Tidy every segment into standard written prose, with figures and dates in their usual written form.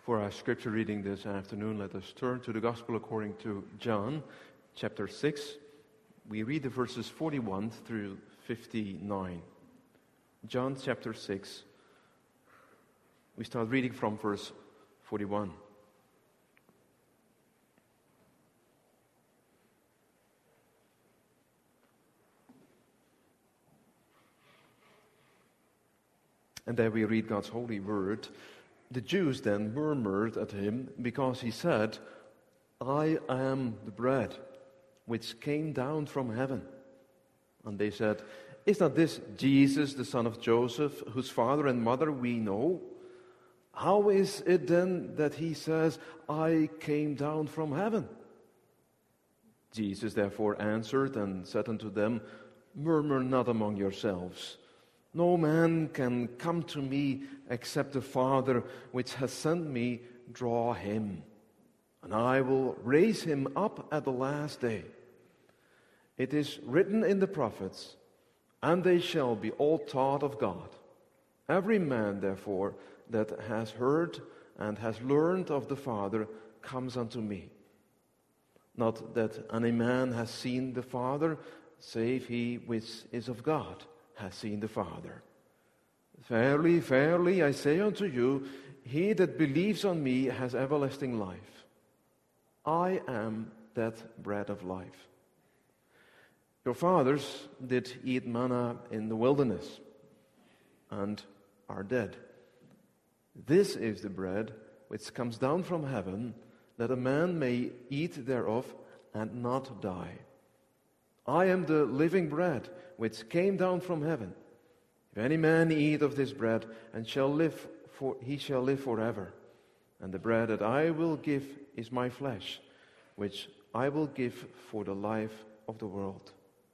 For our scripture reading this afternoon, let us turn to the Gospel according to John, chapter 6. We read the verses 41 through 59. John chapter 6. We start reading from verse 41. And there we read God's holy word. The Jews then murmured at him because he said, "I am the bread which came down from heaven." And they said, "Is not this Jesus, the son of Joseph, whose father and mother we know? How is it then that he says, 'I came down from heaven'?" Jesus therefore answered and said unto them, "Murmur not among yourselves. No man can come to me except the Father which has sent me draw him, and I will raise him up at the last day. It is written in the prophets, and they shall be all taught of God. Every man, therefore, that has heard and has learned of the Father comes unto me. Not that any man has seen the Father, save he which is of God has seen the Father. Verily, verily, I say unto you, he that believes on me has everlasting life. I am that bread of life. Your fathers did eat manna in the wilderness and are dead. This is the bread which comes down from heaven, that a man may eat thereof and not die. I am the living bread which came down from heaven. If any man eat of this bread and he shall live forever. And the bread that I will give is my flesh, which I will give for the life of the world."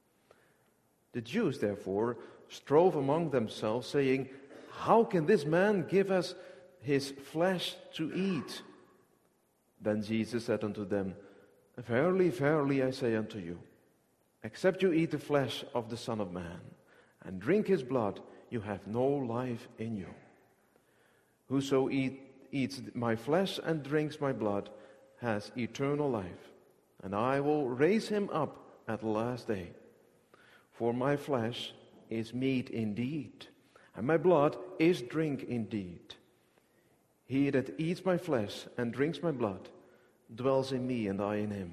The Jews therefore strove among themselves, saying, "How can this man give us his flesh to eat?" Then Jesus said unto them, "Verily, verily, I say unto you, except you eat the flesh of the Son of Man and drink his blood, you have no life in you. Whoso eats my flesh and drinks my blood has eternal life, and I will raise him up at the last day. For my flesh is meat indeed, and my blood is drink indeed. He that eats my flesh and drinks my blood dwells in me, and I in him.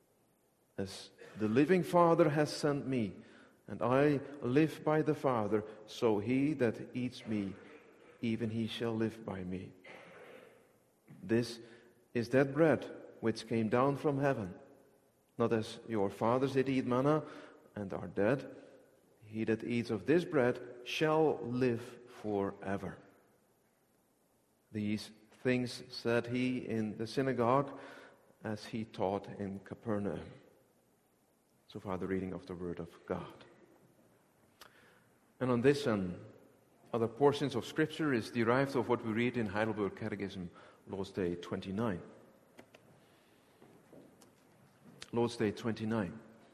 As the living Father has sent me, and I live by the Father, so he that eats me, even he shall live by me. This is that bread which came down from heaven, not as your fathers did eat manna and are dead. He that eats of this bread shall live forever." These things said he in the synagogue as he taught in Capernaum. So far the reading of the Word of God. And on this and other portions of Scripture is derived of what we read in Heidelberg Catechism, Lord's Day 29. Lord's Day 29.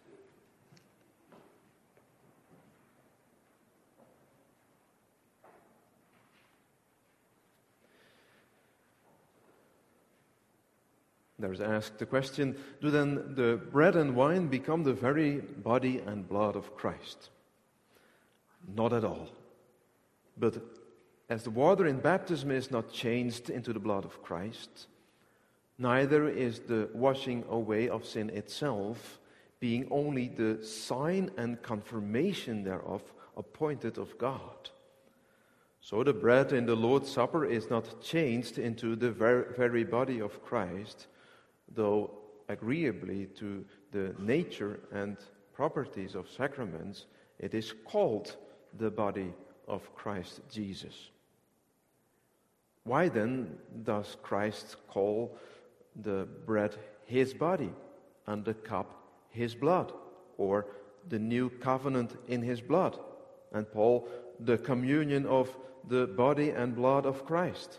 There is asked the question, do then the bread and wine become the very body and blood of Christ? Not at all. But as the water in baptism is not changed into the blood of Christ, neither is the washing away of sin itself, being only the sign and confirmation thereof appointed of God. So the bread in the Lord's Supper is not changed into the very body of Christ, though agreeably to the nature and properties of sacraments, it is called the body of Christ Jesus. Why then does Christ call the bread his body and the cup his blood, or the new covenant in his blood, and Paul the communion of the body and blood of Christ?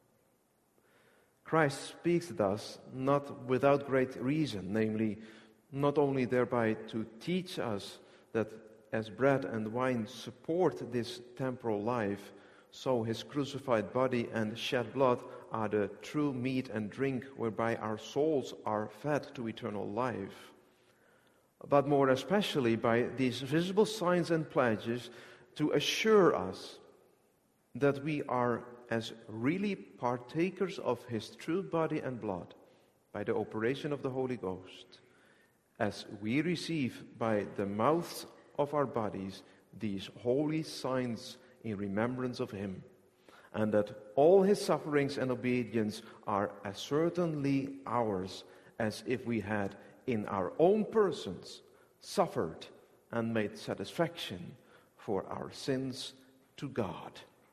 Christ speaks thus not without great reason, namely, not only thereby to teach us that as bread and wine support this temporal life, so his crucified body and shed blood are the true meat and drink whereby our souls are fed to eternal life. But more especially by these visible signs and pledges to assure us that we are as really partakers of his true body and blood by the operation of the Holy Ghost, as we receive by the mouths of our bodies these holy signs in remembrance of him, and that all his sufferings and obedience are as certainly ours as if we had in our own persons suffered and made satisfaction for our sins to God.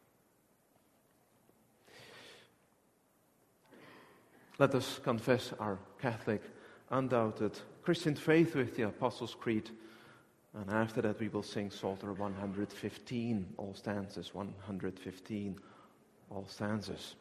Let us confess our Catholic, undoubted Christian faith with the Apostles' Creed, and after that we will sing Psalter 115, all stanzas, 115, all stanzas.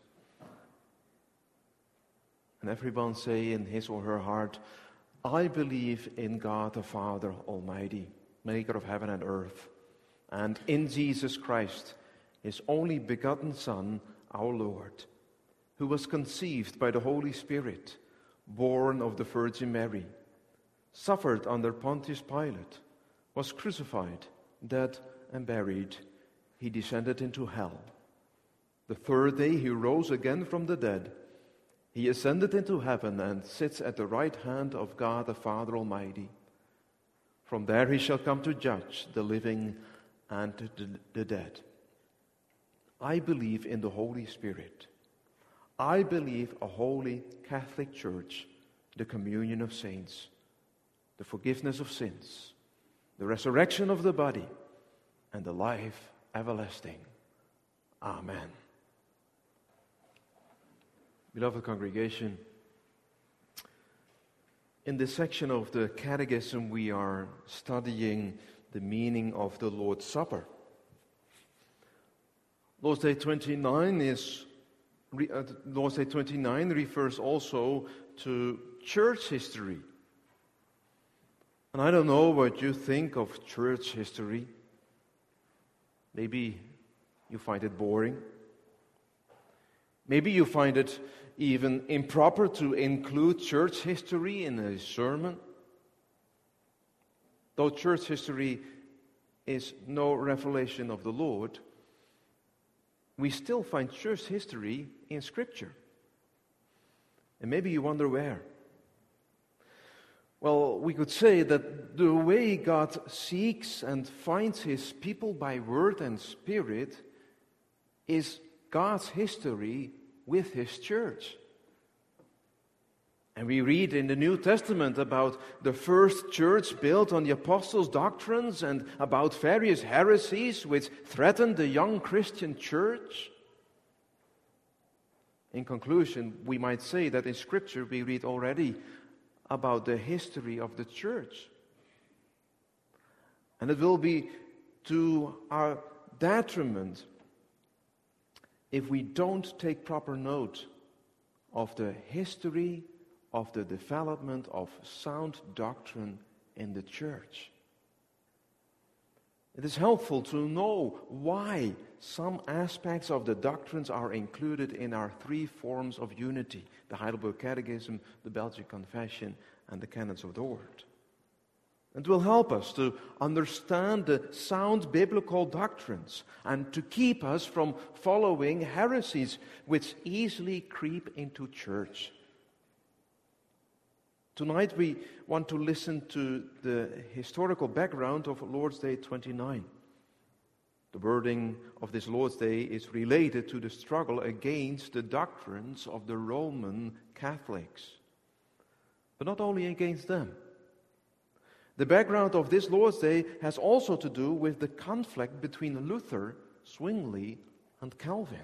And everyone say in his or her heart, I believe in God the Father Almighty, maker of heaven and earth, and in Jesus Christ, his only begotten Son, our Lord, who was conceived by the Holy Spirit, born of the Virgin Mary, suffered under Pontius Pilate, was crucified, dead, and buried. He descended into hell. The third day he rose again from the dead. He ascended into heaven and sits at the right hand of God the Father Almighty. From there he shall come to judge the living and the dead. I believe in the Holy Spirit. I believe a holy Catholic Church, the communion of saints, the forgiveness of sins, the resurrection of the body, and the life everlasting. Amen. Beloved congregation, in this section of the Catechism we are studying the meaning of the Lord's Supper. Lord's Day 29 refers also to church history. And I don't know what you think of church history. Maybe you find it boring. Maybe you find it even improper to include church history in a sermon. Though church history is no revelation of the Lord, we still find church history in Scripture. And maybe you wonder where. Well, we could say that the way God seeks and finds his people by word and spirit is God's history with his church. And we read in the New Testament about the first church built on the apostles' doctrines and about various heresies which threatened the young Christian church. In conclusion, we might say that in Scripture we read already about the history of the church. And it will be to our detriment if we don't take proper note of the history of the development of sound doctrine in the church. It is helpful to know why some aspects of the doctrines are included in our three forms of unity: the Heidelberg Catechism, the Belgic Confession, and the Canons of the Word. It will help us to understand the sound biblical doctrines and to keep us from following heresies which easily creep into church. Tonight we want to listen to the historical background of Lord's Day 29. The wording of this Lord's Day is related to the struggle against the doctrines of the Roman Catholics. But not only against them. The background of this Lord's Day has also to do with the conflict between Luther, Zwingli, and Calvin.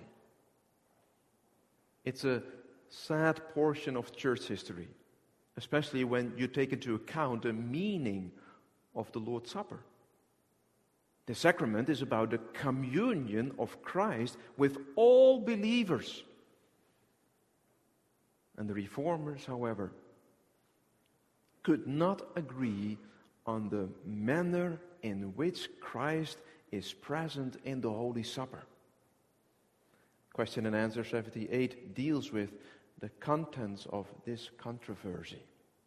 It's a sad portion of church history, especially when you take into account the meaning of the Lord's Supper. The sacrament is about the communion of Christ with all believers. And the Reformers, however, could not agree on the manner in which Christ is present in the Holy Supper. Question and answer 78 deals with the contents of this controversy.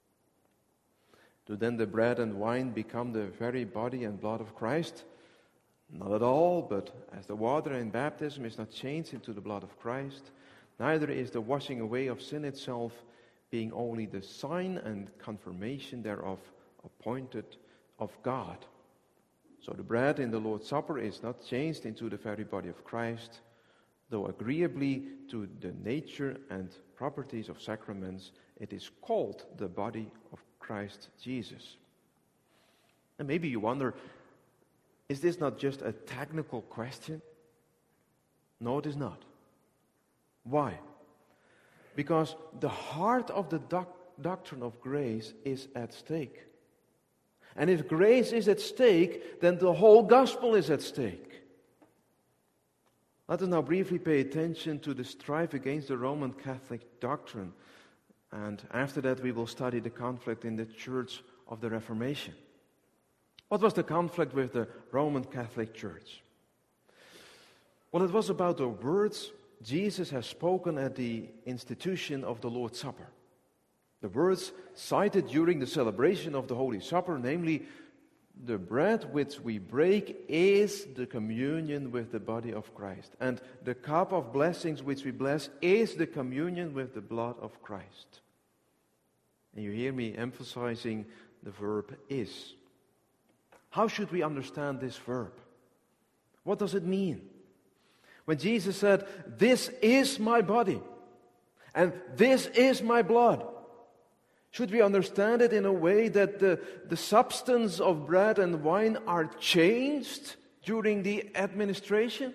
Do then the bread and wine become the very body and blood of Christ? Not at all, but as the water in baptism is not changed into the blood of Christ, neither is the washing away of sin itself, being only the sign and confirmation thereof appointed of God. So the bread in the Lord's Supper is not changed into the very body of Christ, though agreeably to the nature and properties of sacraments, it is called the body of Christ Jesus. And maybe you wonder, is this not just a technical question? No, it is not. Why? Because the heart of the doctrine of grace is at stake. And if grace is at stake, then the whole gospel is at stake. Let us now briefly pay attention to the strife against the Roman Catholic doctrine. And after that, we will study the conflict in the Church of the Reformation. What was the conflict with the Roman Catholic Church? Well, it was about the words Jesus has spoken at the institution of the Lord's Supper. The words cited during the celebration of the Holy Supper, namely, the bread which we break is the communion with the body of Christ. And the cup of blessings which we bless is the communion with the blood of Christ. And you hear me emphasizing the verb is. How should we understand this verb? What does it mean? When Jesus said, "This is my body, and this is my blood," should we understand it in a way that the substance of bread and wine are changed during the administration?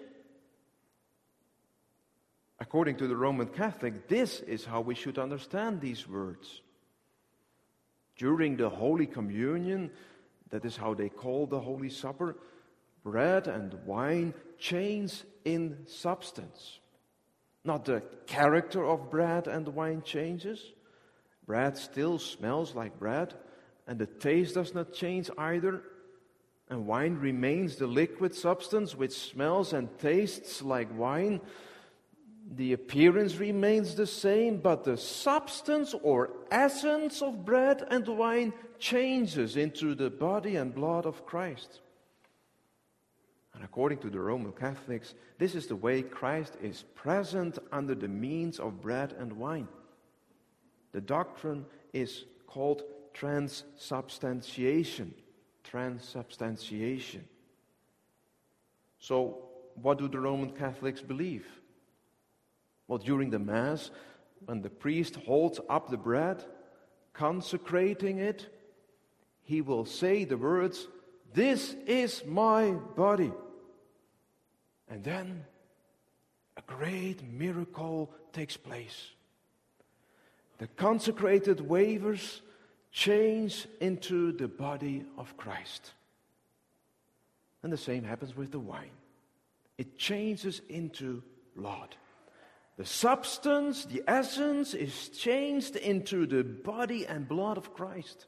According to the Roman Catholic, this is how we should understand these words. During the Holy Communion, that is how they call the Holy Supper, bread and wine change in substance. Not the character of bread and wine changes. Bread still smells like bread, and the taste does not change either. And wine remains the liquid substance which smells and tastes like wine. The appearance remains the same, but the substance or essence of bread and wine changes into the body and blood of Christ. And according to the Roman Catholics, this is the way Christ is present under the means of bread and wine. The doctrine is called transubstantiation. Transubstantiation. So, what do the Roman Catholics believe? Well, during the Mass, when the priest holds up the bread, consecrating it, he will say the words, "This is my body." And then a great miracle takes place. The consecrated wafers change into the body of Christ. And the same happens with the wine. It changes into blood. The substance, the essence, is changed into the body and blood of Christ.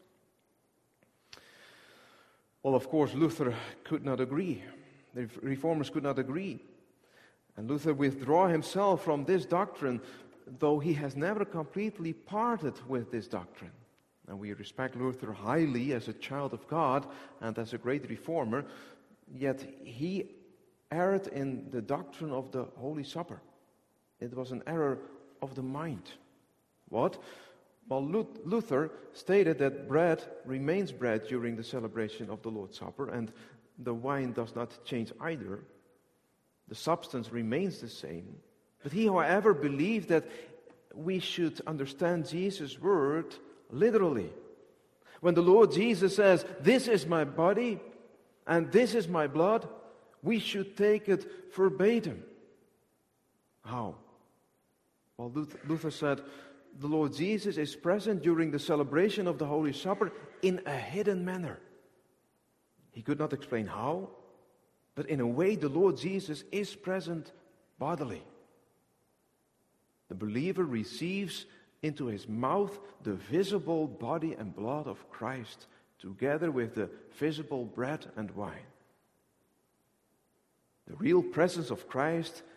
Well, of course, Luther could not agree. The Reformers could not agree. And Luther withdrew himself from this doctrine, though he has never completely parted with this doctrine. And we respect Luther highly as a child of God and as a great reformer, yet he erred in the doctrine of the Holy Supper. It was an error of the mind. What? Well, Luther stated that bread remains bread during the celebration of the Lord's Supper, and the wine does not change either. The substance remains the same. But he, however, believed that we should understand Jesus' word literally. When the Lord Jesus says, "This is my body and this is my blood," we should take it verbatim. How? Well, Luther said, the Lord Jesus is present during the celebration of the Holy Supper in a hidden manner. He could not explain how, but in a way the Lord Jesus is present bodily. The believer receives into his mouth the visible body and blood of Christ, together with the visible bread and wine. The real presence of Christ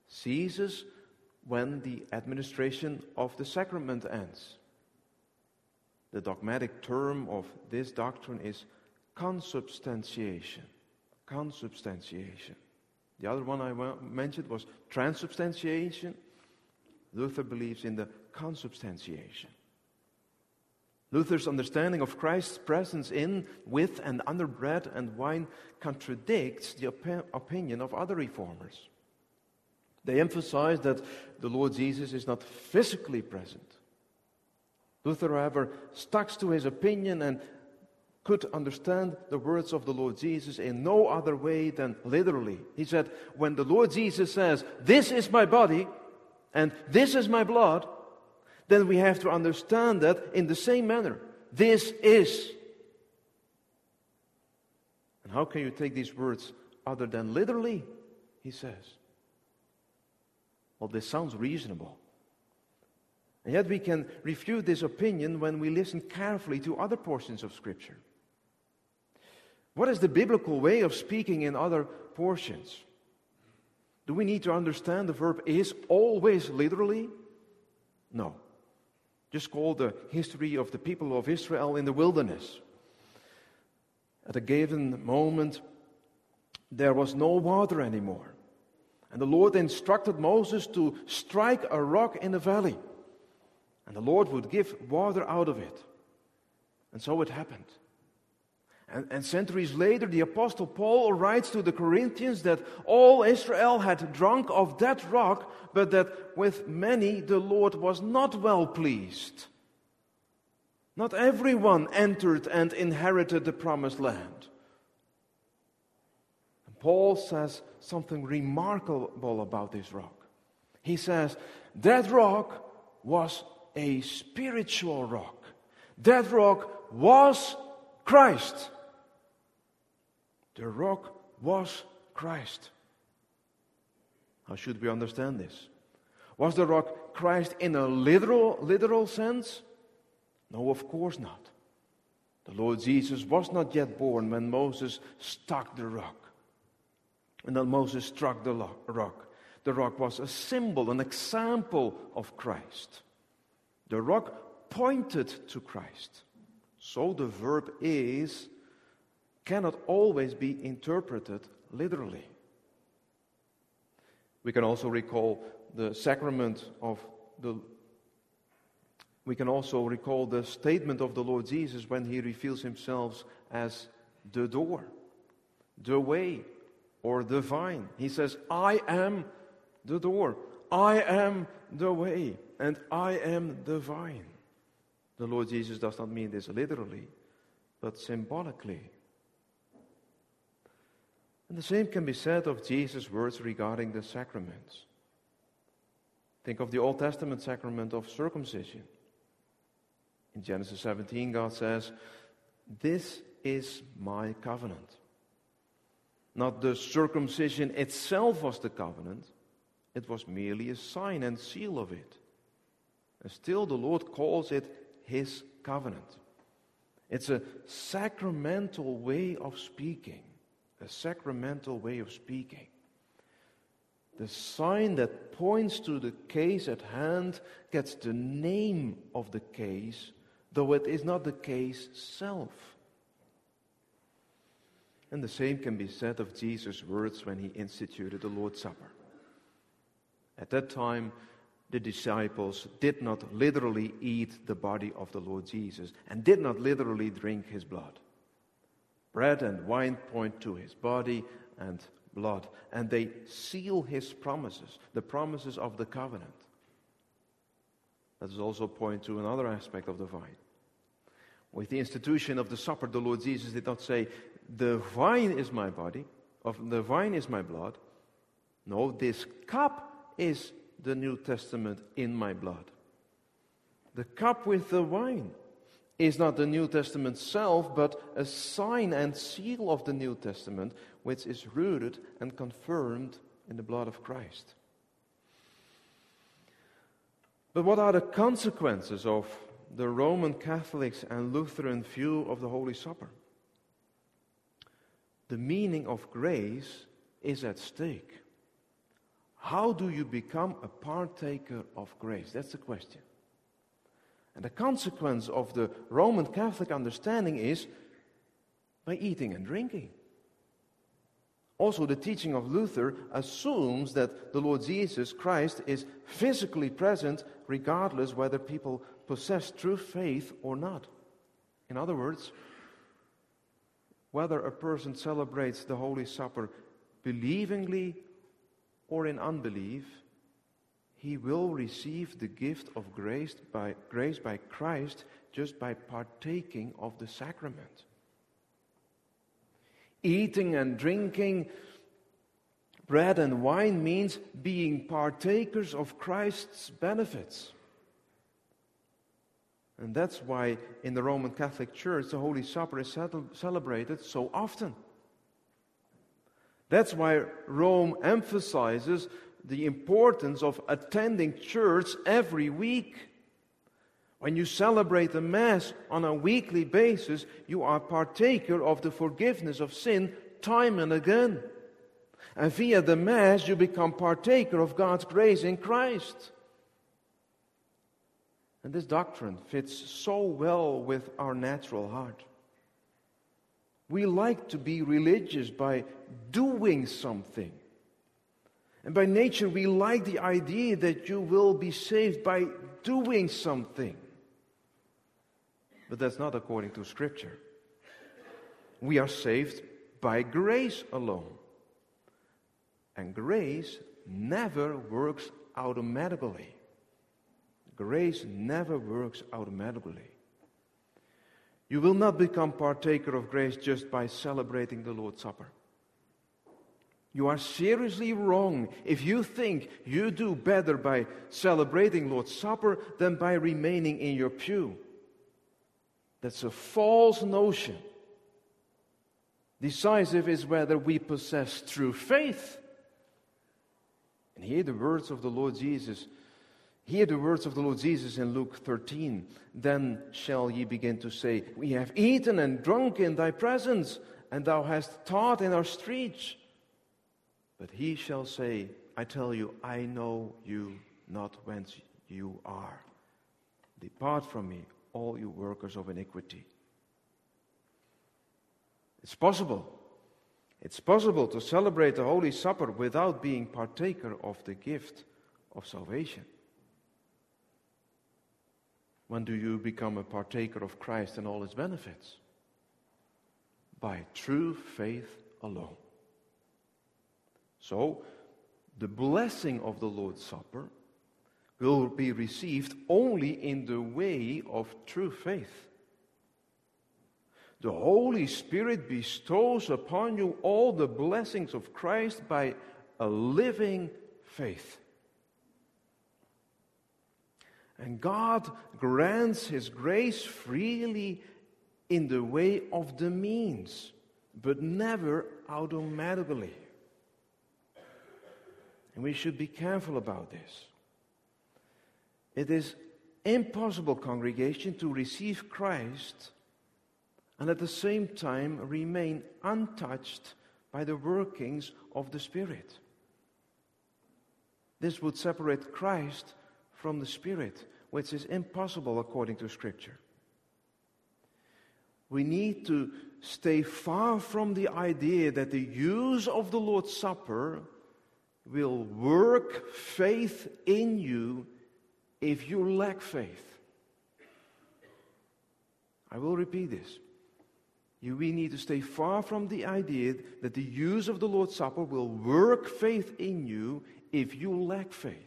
ceases when the administration of the sacrament ends. The dogmatic term of this doctrine is consubstantiation. Consubstantiation. The other one I mentioned was transubstantiation. Luther believes in the consubstantiation. Luther's understanding of Christ's presence in, with, and under bread and wine contradicts the opinion of other reformers. They emphasize that the Lord Jesus is not physically present. Luther, however, stuck to his opinion and could understand the words of the Lord Jesus in no other way than literally. He said, when the Lord Jesus says, "This is my body and this is my blood," then we have to understand that in the same manner. This is. And how can you take these words other than literally? He says. Well, this sounds reasonable. And yet we can refute this opinion when we listen carefully to other portions of Scripture. What is the biblical way of speaking in other portions? Do we need to understand the verb is always literally? No. Just call the history of the people of Israel in the wilderness. At a given moment, there was no water anymore. And the Lord instructed Moses to strike a rock in the valley. And the Lord would give water out of it. And so it happened. And centuries later, the Apostle Paul writes to the Corinthians that all Israel had drunk of that rock, but that with many the Lord was not well pleased. Not everyone entered and inherited the promised land. And Paul says something remarkable about this rock. He says, that rock was a spiritual rock. That rock was Christ. The rock was Christ. How should we understand this? Was the rock Christ in a literal sense? No, of course not. The Lord Jesus was not yet born when Moses struck the rock. And then Moses struck the rock. The rock was a symbol, an example of Christ. The rock pointed to Christ. So the verb is cannot always be interpreted literally. We can also recall the sacrament of we can also recall the statement of the Lord Jesus when he reveals himself as the door, the way, or the vine. He says, I am the door, I am the way, and I am the vine. The Lord Jesus does not mean this literally, but symbolically. And the same can be said of Jesus' words regarding the sacraments. Think of the Old Testament sacrament of circumcision. In Genesis 17, God says, "This is my covenant." Not the circumcision itself was the covenant. It was merely a sign and seal of it. And still the Lord calls it His covenant. It's a sacramental way of speaking. A sacramental way of speaking. The sign that points to the case at hand gets the name of the case, though it is not the case itself. And the same can be said of Jesus' words when he instituted the Lord's Supper. At that time, the disciples did not literally eat the body of the Lord Jesus and did not literally drink his blood. Bread and wine point to his body and blood, and they seal his promises, the promises of the covenant. That is also point to another aspect of the vine. With the institution of the supper, the Lord Jesus did not say, "The vine is my body," or "the vine is my blood." No, this cup is the New Testament in my blood. The cup with the wine is not the New Testament itself, but a sign and seal of the New Testament, which is rooted and confirmed in the blood of Christ. But what are the consequences of the Roman Catholics and Lutheran view of the Holy Supper? The meaning of grace is at stake. How do you become a partaker of grace? That's the question. And the consequence of the Roman Catholic understanding is by eating and drinking. Also, the teaching of Luther assumes that the Lord Jesus Christ is physically present regardless whether people possess true faith or not. In other words, whether a person celebrates the Holy Supper believingly or in unbelief, he will receive the gift of grace by Christ just by partaking of the sacrament. Eating and drinking bread and wine means being partakers of Christ's benefits. And that's why in the Roman Catholic Church the Holy Supper is celebrated so often. That's why Rome emphasizes the importance of attending church every week. When you celebrate the Mass on a weekly basis, you are partaker of the forgiveness of sin time and again. And via the Mass, you become partaker of God's grace in Christ. And this doctrine fits so well with our natural heart. We like to be religious by doing something. And by nature, we like the idea that you will be saved by doing something. But that's not according to Scripture. We are saved by grace alone. And grace never works automatically. Grace never works automatically. You will not become partaker of grace just by celebrating the Lord's Supper. You are seriously wrong if you think you do better by celebrating Lord's Supper than by remaining in your pew. That's a false notion. Decisive is whether we possess true faith. And hear the words of the Lord Jesus. Hear the words of the Lord Jesus in Luke 13. Then shall ye begin to say, we have eaten and drunk in thy presence, and thou hast taught in our streets. But he shall say, I tell you, I know you not whence you are. Depart from me, all you workers of iniquity. It's possible. It's possible to celebrate the Holy Supper without being partaker of the gift of salvation. When do you become a partaker of Christ and all his benefits? By true faith alone. So, the blessing of the Lord's Supper will be received only in the way of true faith. The Holy Spirit bestows upon you all the blessings of Christ by a living faith. And God grants His grace freely in the way of the means, but never automatically. And we should be careful about this. It is impossible, congregation, to receive Christ and at the same time remain untouched by the workings of the Spirit. This would separate Christ from the Spirit, which is impossible according to Scripture. We need to stay far from the idea that the use of the Lord's Supper will work faith in you if you lack faith. I will repeat this. We need to stay far from the idea that the use of the Lord's Supper will work faith in you if you lack faith.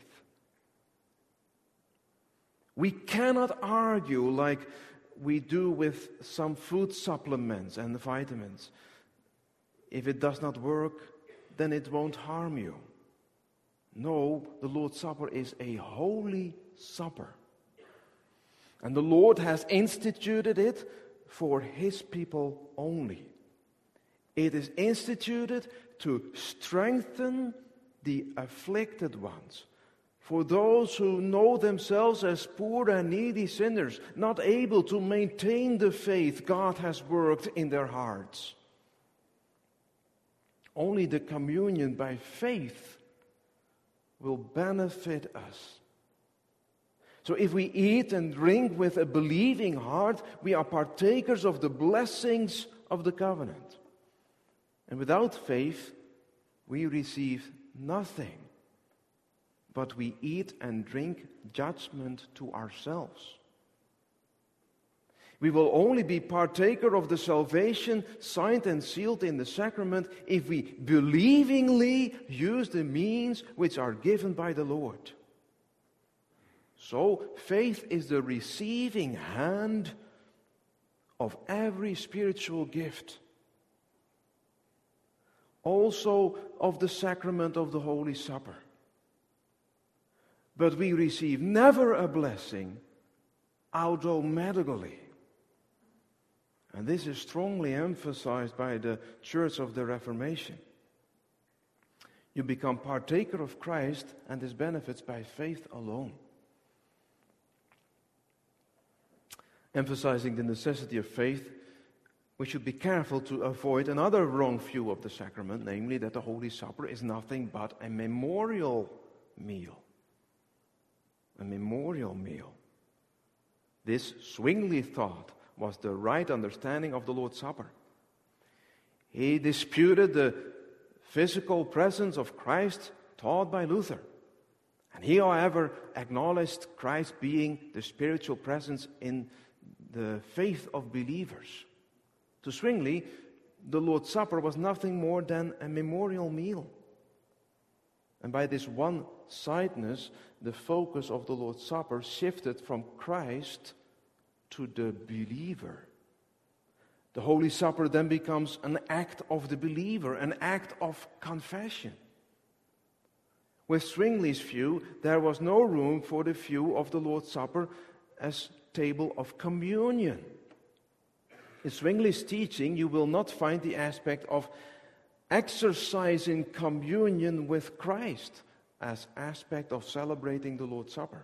We cannot argue like we do with some food supplements and vitamins. If it does not work, then it won't harm you. No, the Lord's Supper is a holy supper. And the Lord has instituted it for His people only. It is instituted to strengthen the afflicted ones, for those who know themselves as poor and needy sinners, not able to maintain the faith God has worked in their hearts. Only the communion by faith will benefit us. So if we eat and drink with a believing heart, we are partakers of the blessings of the covenant. And without faith, we receive nothing, but we eat and drink judgment to ourselves. We will only be partaker of the salvation signed and sealed in the sacrament if we believingly use the means which are given by the Lord. So, faith is the receiving hand of every spiritual gift. Also of the sacrament of the Holy Supper. But we receive never a blessing automatically. And this is strongly emphasized by the Church of the Reformation. You become partaker of Christ and His benefits by faith alone. Emphasizing the necessity of faith, we should be careful to avoid another wrong view of the sacrament, namely that the Holy Supper is nothing but a memorial meal. A memorial meal. This Zwingli thought was the right understanding of the Lord's Supper. He disputed the physical presence of Christ taught by Luther. And he, however, acknowledged Christ being the spiritual presence in the faith of believers. To Zwingli, the Lord's Supper was nothing more than a memorial meal. And by this one-sidedness, the focus of the Lord's Supper shifted from Christ to the believer. The Holy Supper then becomes an act of the believer, an act of confession. With Zwingli's view, there was no room for the view of the Lord's Supper as table of communion. In Zwingli's teaching, you will not find the aspect of exercising communion with Christ as aspect of celebrating the Lord's Supper.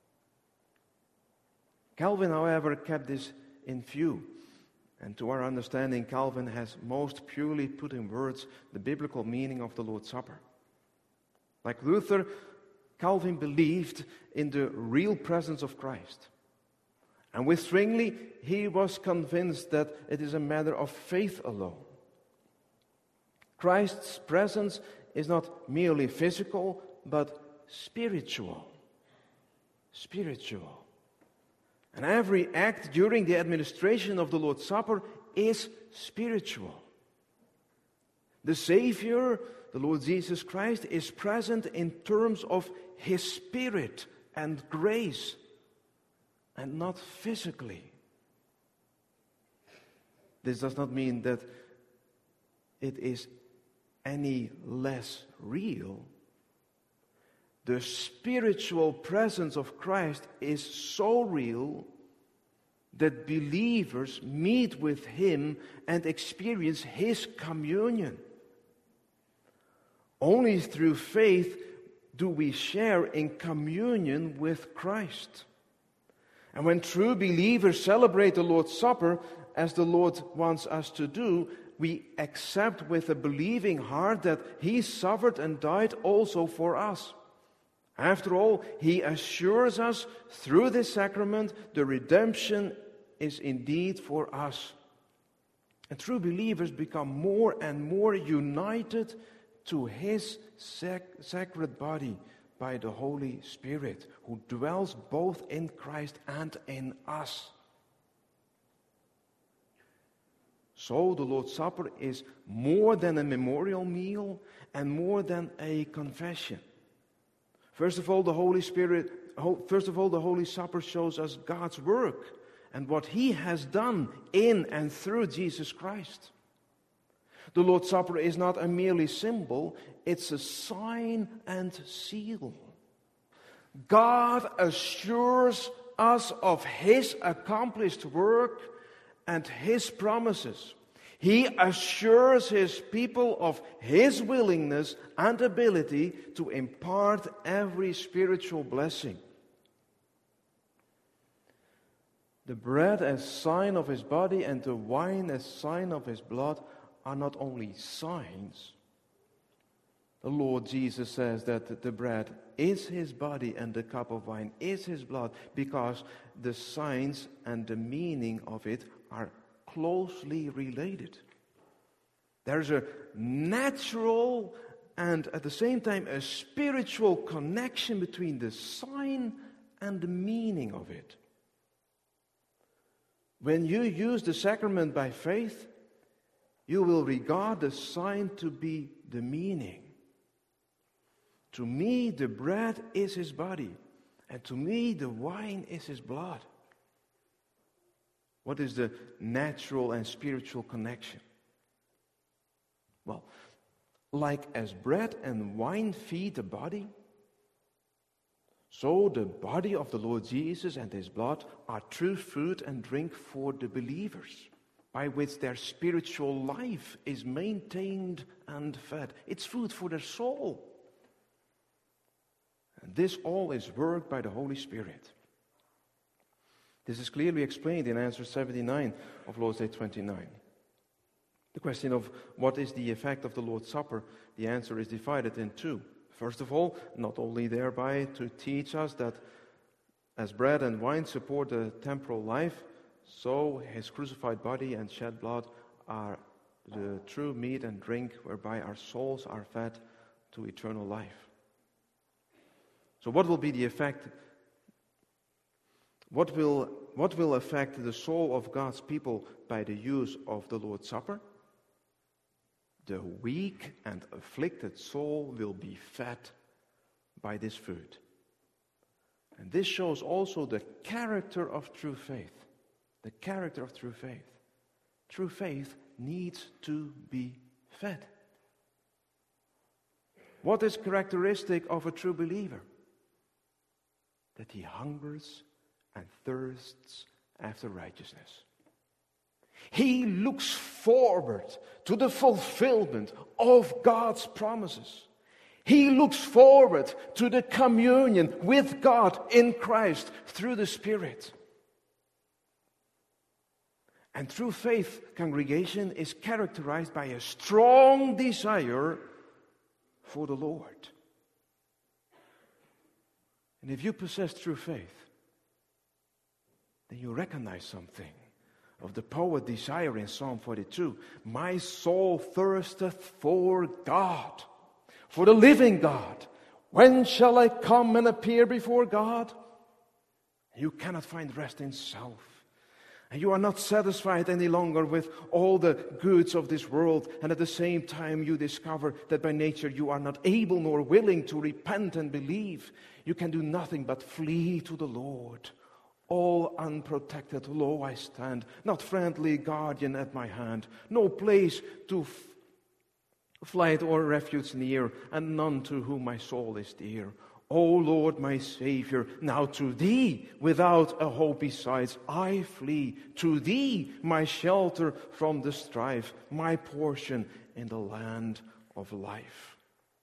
Calvin, however, kept this in view. And to our understanding, Calvin has most purely put in words the biblical meaning of the Lord's Supper. Like Luther, Calvin believed in the real presence of Christ. And with Zwingli, he was convinced that it is a matter of faith alone. Christ's presence is not merely physical, but spiritual. Spiritual. And every act during the administration of the Lord's Supper is spiritual. The Savior, the Lord Jesus Christ, is present in terms of His Spirit and grace, and not physically. This does not mean that it is any less real. The spiritual presence of Christ is so real that believers meet with Him and experience His communion. Only through faith do we share in communion with Christ. And when true believers celebrate the Lord's Supper, as the Lord wants us to do, we accept with a believing heart that He suffered and died also for us. After all, He assures us through this sacrament the redemption is indeed for us. And true believers become more and more united to His sacred body by the Holy Spirit, who dwells both in Christ and in us. So the Lord's Supper is more than a memorial meal and more than a confession. First of all, the Holy Supper shows us God's work and what He has done in and through Jesus Christ. The Lord's Supper is not a merely symbol, it's a sign and seal. God assures us of His accomplished work and His promises. He assures His people of His willingness and ability to impart every spiritual blessing. The bread as sign of His body and the wine as sign of His blood are not only signs, the Lord Jesus says that the bread is his body and the cup of wine is his blood, because the signs and the meaning of it are closely related. There's a natural and at the same time a spiritual connection between the sign and the meaning of it. When you use the sacrament by faith, you will regard the sign to be the meaning. To me, the bread is his body, and to me, the wine is his blood. What is the natural and spiritual connection? Well, like as bread and wine feed the body, so the body of the Lord Jesus and his blood are true food and drink for the believers, by which their spiritual life is maintained and fed. It's food for their soul. And this all is worked by the Holy Spirit. This is clearly explained in answer 79 of Lord's Day 29. The question of what is the effect of the Lord's Supper, the answer is divided in two. First of all, not only thereby to teach us that as bread and wine support the temporal life, so his crucified body and shed blood are the true meat and drink whereby our souls are fed to eternal life. So what will be the effect? What will affect the soul of God's people by the use of the Lord's Supper? The weak and afflicted soul will be fed by this food. And this shows also the character of true faith. The character of true faith. True faith needs to be fed. What is characteristic of a true believer? That he hungers and thirsts after righteousness. He looks forward to the fulfillment of God's promises. He looks forward to the communion with God in Christ through the Spirit. And true faith, congregation, is characterized by a strong desire for the Lord. And if you possess true faith, then you recognize something of the poet desire in Psalm 42. My soul thirsteth for God, for the living God. When shall I come and appear before God? You cannot find rest in self. And you are not satisfied any longer with all the goods of this world. And at the same time you discover that by nature you are not able nor willing to repent and believe. You can do nothing but flee to the Lord. All unprotected, lo, I stand, not friendly guardian at my hand, no place to flight or refuge near, and none to whom my soul is dear. O Lord, my Savior, now to Thee, without a hope besides, I flee. To Thee, my shelter from the strife, my portion in the land of life.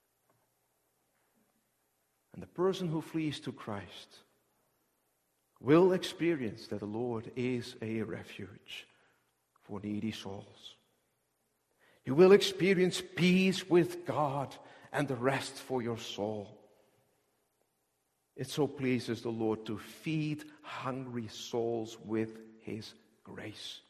And the person who flees to Christ will experience that the Lord is a refuge for needy souls. You will experience peace with God and the rest for your soul. It so pleases the Lord to feed hungry souls with His grace.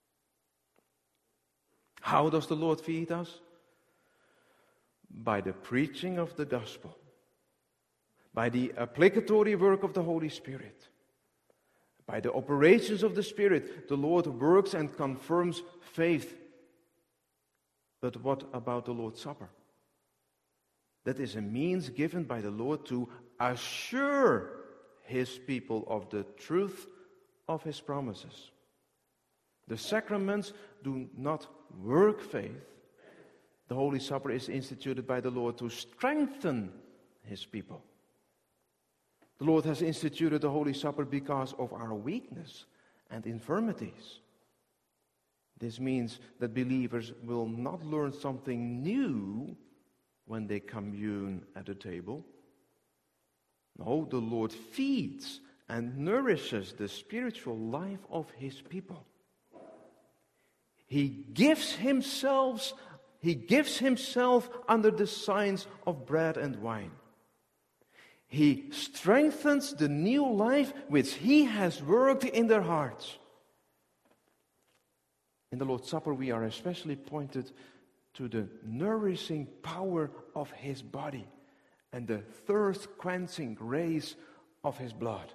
How does the Lord feed us? By the preaching of the gospel, by the applicatory work of the Holy Spirit. By the operations of the Spirit, the Lord works and confirms faith. But what about the Lord's Supper? That is a means given by the Lord to assure His people of the truth of His promises. The sacraments do not work faith. The Holy Supper is instituted by the Lord to strengthen His people. The Lord has instituted the Holy Supper because of our weakness and infirmities. This means that believers will not learn something new when they commune at the table. No, the Lord feeds and nourishes the spiritual life of His people. He gives Himself He gives himself under the signs of bread and wine. He strengthens the new life which he has worked in their hearts. In the Lord's Supper, we are especially pointed to the nourishing power of his body and the thirst-quenching grace of his blood.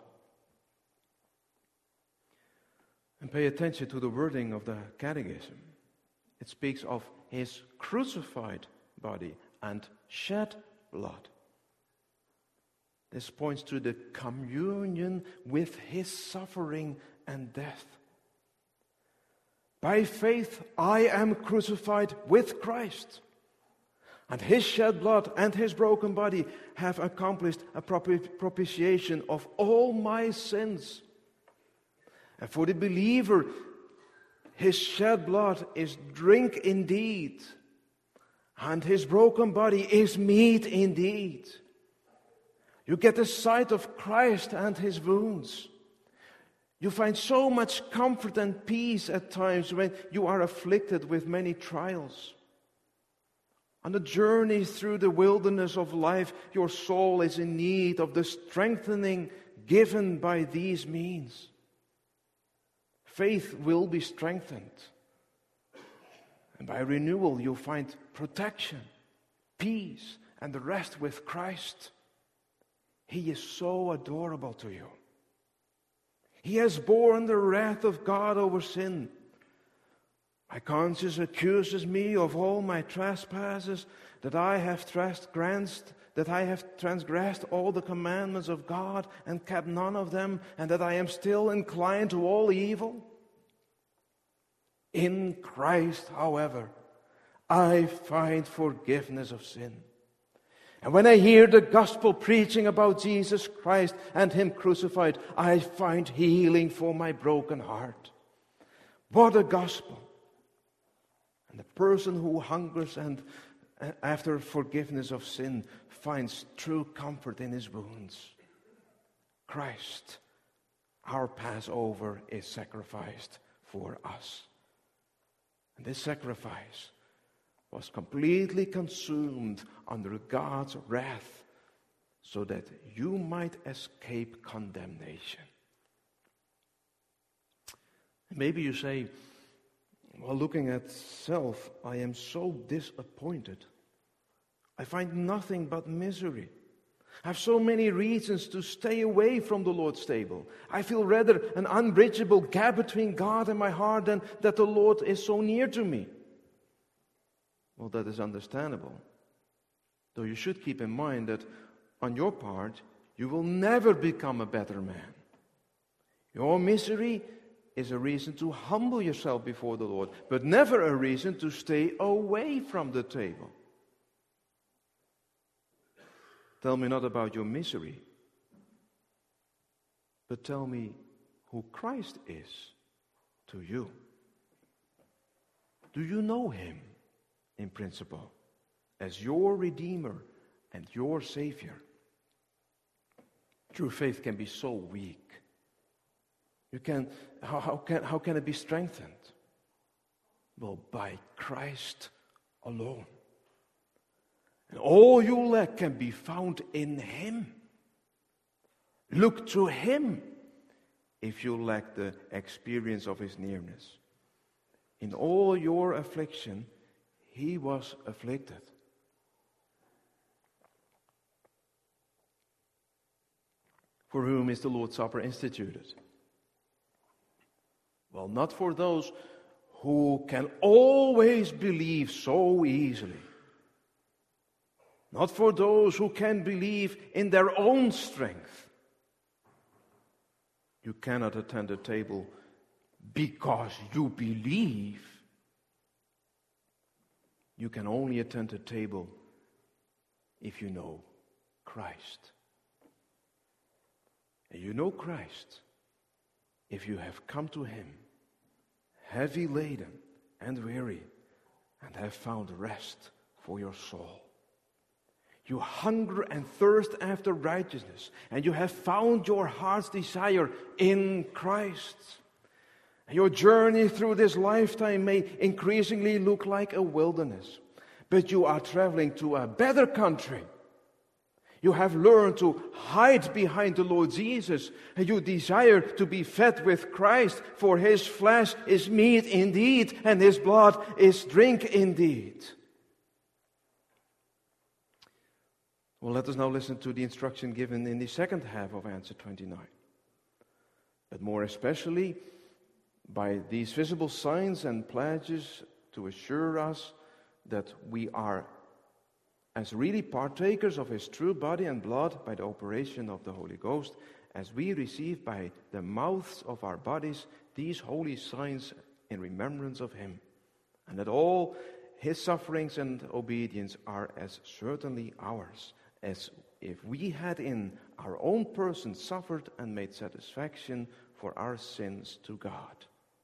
And pay attention to the wording of the Catechism. It speaks of his crucified body and shed blood. This points to the communion with his suffering and death. By faith, I am crucified with Christ, and his shed blood and his broken body have accomplished a propitiation of all my sins. And for the believer, his shed blood is drink indeed, and his broken body is meat indeed. You get the sight of Christ and his wounds. You find so much comfort and peace at times when you are afflicted with many trials. On the journey through the wilderness of life, your soul is in need of the strengthening given by these means. Faith will be strengthened. And by renewal, you'll find protection, peace, and the rest with Christ. He is so adorable to you. He has borne the wrath of God over sin. My conscience accuses me of all my trespasses, that I have transgressed all the commandments of God and kept none of them, and that I am still inclined to all evil. In Christ, however, I find forgiveness of sin. And when I hear the gospel preaching about Jesus Christ and him crucified, I find healing for my broken heart. What a gospel! And the person who hungers and after forgiveness of sin finds true comfort in his wounds. Christ, our Passover, is sacrificed for us. And this sacrifice was completely consumed under God's wrath so that you might escape condemnation. Maybe you say, well, looking at self, I am so disappointed. I find nothing but misery. I have so many reasons to stay away from the Lord's table. I feel rather an unbridgeable gap between God and my heart than that the Lord is so near to me. Well, that is understandable. Though you should keep in mind that on your part, you will never become a better man. Your misery is a reason to humble yourself before the Lord, but never a reason to stay away from the table. Tell me not about your misery, but tell me who Christ is to you. Do you know him in principle as your Redeemer and your Savior? True faith can be so weak. How can it be strengthened? Well, by Christ alone. And all you lack can be found in him. Look to him if you lack the experience of his nearness. In all your affliction, he was afflicted. For whom is the Lord's Supper instituted? Well, not for those who can always believe so easily. Not for those who can believe in their own strength. You cannot attend a table because you believe. You can only attend a table if you know Christ. And you know Christ if you have come to him, heavy laden and weary, and have found rest for your soul. You hunger and thirst after righteousness, and you have found your heart's desire in Christ. And your journey through this lifetime may increasingly look like a wilderness. But you are traveling to a better country. You have learned to hide behind the Lord Jesus, and you desire to be fed with Christ, for his flesh is meat indeed, and his blood is drink indeed. Well, let us now listen to the instruction given in the second half of answer 29. But more especially, by these visible signs and pledges to assure us that we are as really partakers of his true body and blood by the operation of the Holy Ghost, as we receive by the mouths of our bodies these holy signs in remembrance of him, and that all his sufferings and obedience are as certainly ours, as if we had in our own person suffered and made satisfaction for our sins to God.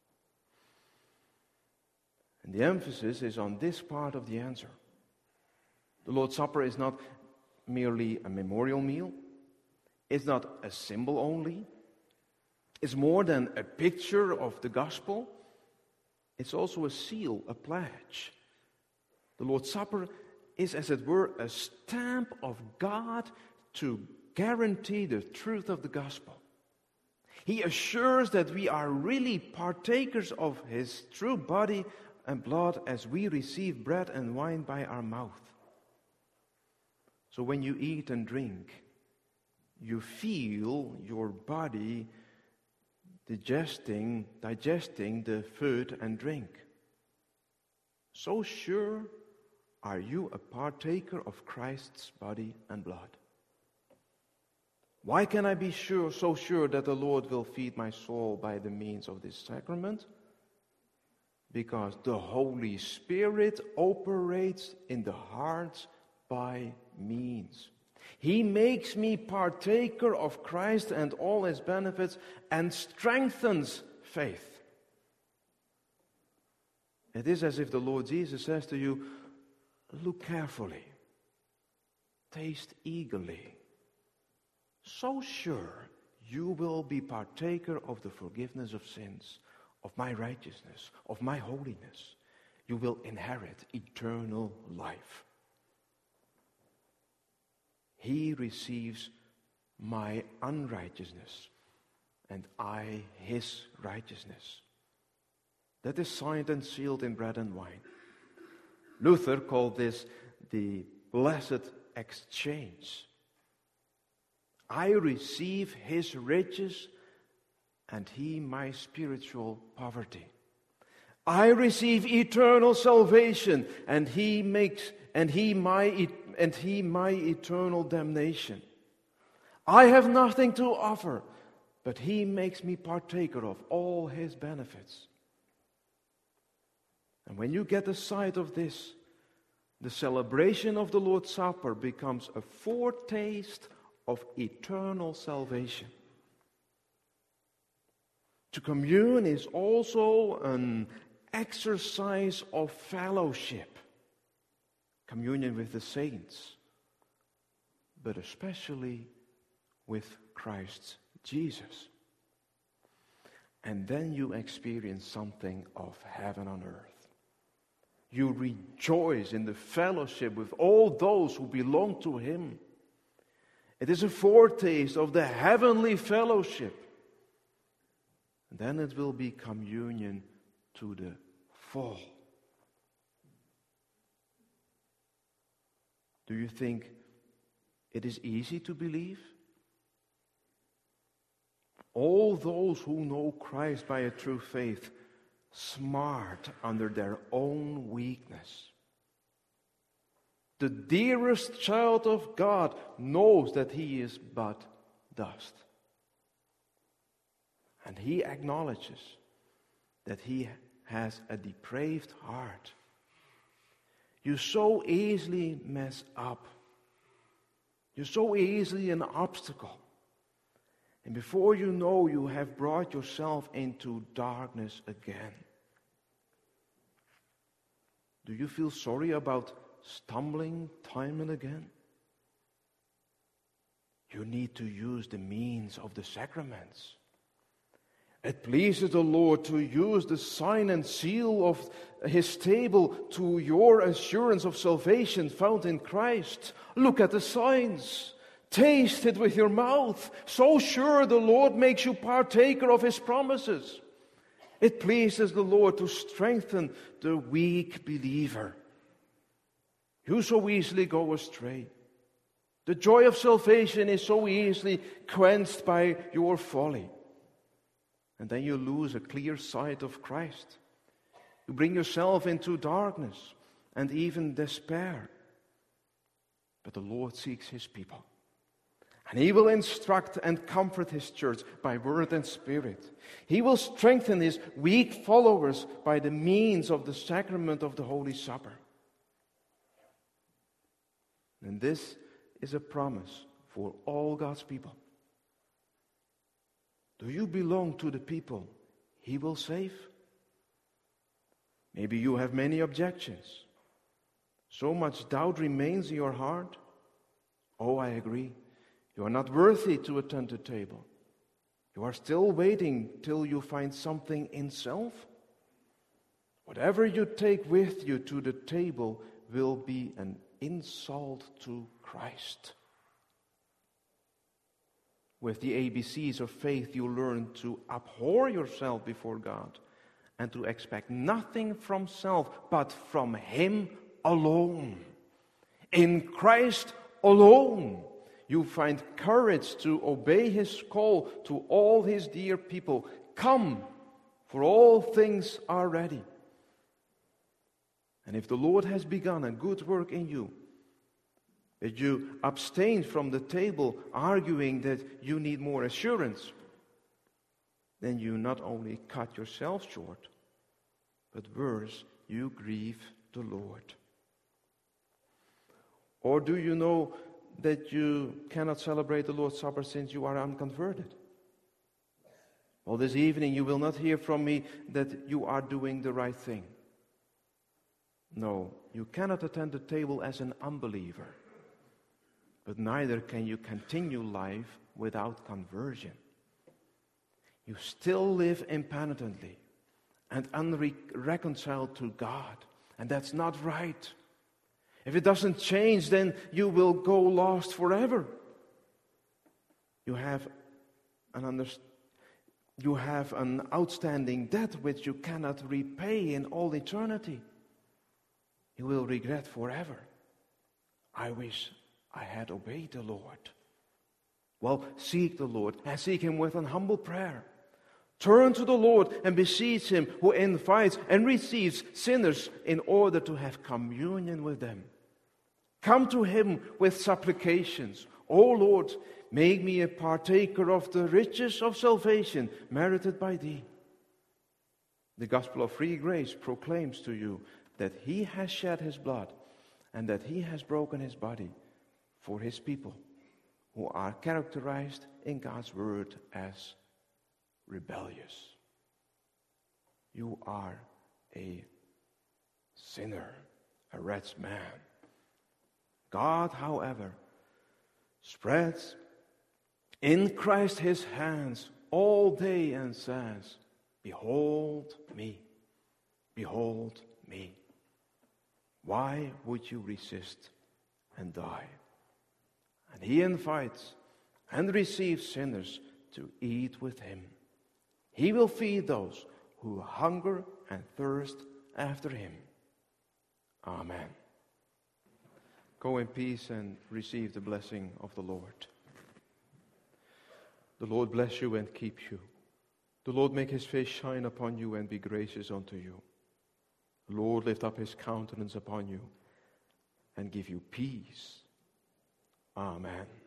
And the emphasis is on this part of the answer. The Lord's Supper is not merely a memorial meal. It's not a symbol only. It's more than a picture of the gospel. It's also a seal, a pledge. The Lord's Supper is, as it were, a stamp of God to guarantee the truth of the gospel. He assures that we are really partakers of his true body and blood as we receive bread and wine by our mouth. So when you eat and drink, you feel your body digesting the food and drink. So sure are you a partaker of Christ's body and blood. Why can I be so sure that the Lord will feed my soul by the means of this sacrament? Because the Holy Spirit operates in the hearts by means. He makes me partaker of Christ and all his benefits and strengthens faith. It is as if the Lord Jesus says to you, look carefully, taste eagerly. So sure you will be partaker of the forgiveness of sins, of my righteousness, of my holiness. You will inherit eternal life. He receives my unrighteousness, and I his righteousness. That is signed and sealed in bread and wine. Luther called this the blessed exchange. I receive his riches, and he my spiritual poverty. I receive eternal salvation, and he my eternal damnation. I have nothing to offer, but he makes me partaker of all his benefits. And when you get a sight of this, the celebration of the Lord's Supper becomes a foretaste of eternal salvation. To commune is also an exercise of fellowship. Communion with the saints, but especially with Christ Jesus. And then you experience something of heaven on earth. You rejoice in the fellowship with all those who belong to him. It is a foretaste of the heavenly fellowship. And then it will be communion to the full. Do you think it is easy to believe? All those who know Christ by a true faith smart under their own weakness. The dearest child of God knows that he is but dust. And he acknowledges that he has a depraved heart. You so easily mess up. You're so easily an obstacle. And before you know, you have brought yourself into darkness again. Do you feel sorry about stumbling time and again? You need to use the means of the sacraments. It pleases the Lord to use the sign and seal of his table to your assurance of salvation found in Christ. Look at the signs. Taste it with your mouth. So sure the Lord makes you partaker of his promises. It pleases the Lord to strengthen the weak believer. You so easily go astray. The joy of salvation is so easily quenched by your folly. And then you lose a clear sight of Christ. You bring yourself into darkness and even despair. But the Lord seeks his people. And he will instruct and comfort his church by word and spirit. He will strengthen his weak followers by the means of the sacrament of the Holy Supper. And this is a promise for all God's people. Do you belong to the people he will save? Maybe you have many objections. So much doubt remains in your heart. Oh, I agree. You are not worthy to attend the table. You are still waiting till you find something in self. Whatever you take with you to the table will be an insult to Christ. With the ABCs of faith, you learn to abhor yourself before God and to expect nothing from self but from him alone. In Christ alone, you find courage to obey his call to all his dear people. Come, for all things are ready. And if the Lord has begun a good work in you, that you abstain from the table arguing that you need more assurance, then you not only cut yourself short, but worse, you grieve the Lord. Or do you know that you cannot celebrate the Lord's Supper since you are unconverted? Well, this evening you will not hear from me that you are doing the right thing. No, you cannot attend the table as an unbeliever. But neither can you continue life without conversion. You still live impenitently and unreconciled to God. And that's not right. If it doesn't change, then you will go lost forever. You have an outstanding debt which you cannot repay in all eternity. You will regret forever. I wish I had obeyed the Lord. Well, seek the Lord and seek him with an humble prayer. Turn to the Lord and beseech him who invites and receives sinners in order to have communion with them. Come to him with supplications. O Lord, make me a partaker of the riches of salvation merited by thee. The gospel of free grace proclaims to you that he has shed his blood and that he has broken his body for his people who are characterized in God's word as rebellious. You are a sinner, a wretched man. God, however, spreads in Christ his hands all day and says, behold me, behold me. Why would you resist and die? And he invites and receives sinners to eat with him. He will feed those who hunger and thirst after him. Amen. Go in peace and receive the blessing of the Lord. The Lord bless you and keep you. The Lord make his face shine upon you and be gracious unto you. The Lord lift up his countenance upon you and give you peace. Amen.